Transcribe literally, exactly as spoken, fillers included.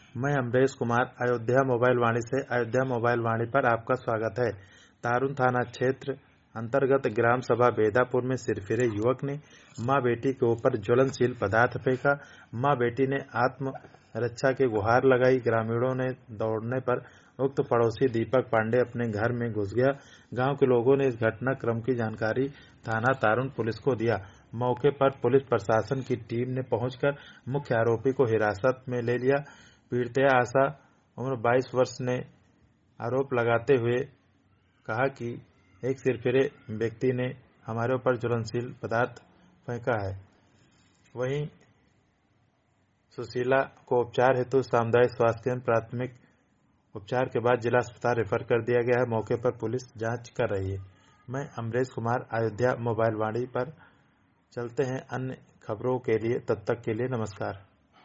मैं अमरेश कुमार, अयोध्या मोबाइल वाणी से अयोध्या मोबाइल वाणी पर आपका स्वागत है। तारुन थाना क्षेत्र अंतर्गत ग्राम सभा बेदापुर में सिरफिरे युवक ने मां बेटी के ऊपर ज्वलनशील पदार्थ फेंका। मां बेटी ने आत्म रक्षा की गुहार लगाई। ग्रामीणों ने दौड़ने पर उक्त पड़ोसी दीपक पांडे अपने घर में घुस गया। गांव के लोगों ने इस घटनाक्रम की जानकारी थाना तारुन पुलिस को दिया। मौके पर पुलिस प्रशासन की टीम ने पहुंचकर मुख्य आरोपी को हिरासत में ले लिया। पीड़िता आशा उम्र बाईस वर्ष ने आरोप लगाते हुए कहा कि एक सिरफिरे व्यक्ति ने हमारे ऊपर ज्वलनशील पदार्थ फेंका है। वहीं सुशीला को उपचार हेतु सामुदायिक स्वास्थ्य केंद्र प्राथमिक उपचार के बाद जिला अस्पताल रेफर कर दिया गया है। मौके पर पुलिस जांच कर रही है। मैं अमरेश कुमार, अयोध्या मोबाइल वाणी पर। चलते हैं अन्य खबरों के लिए। तब तक के लिए नमस्कार।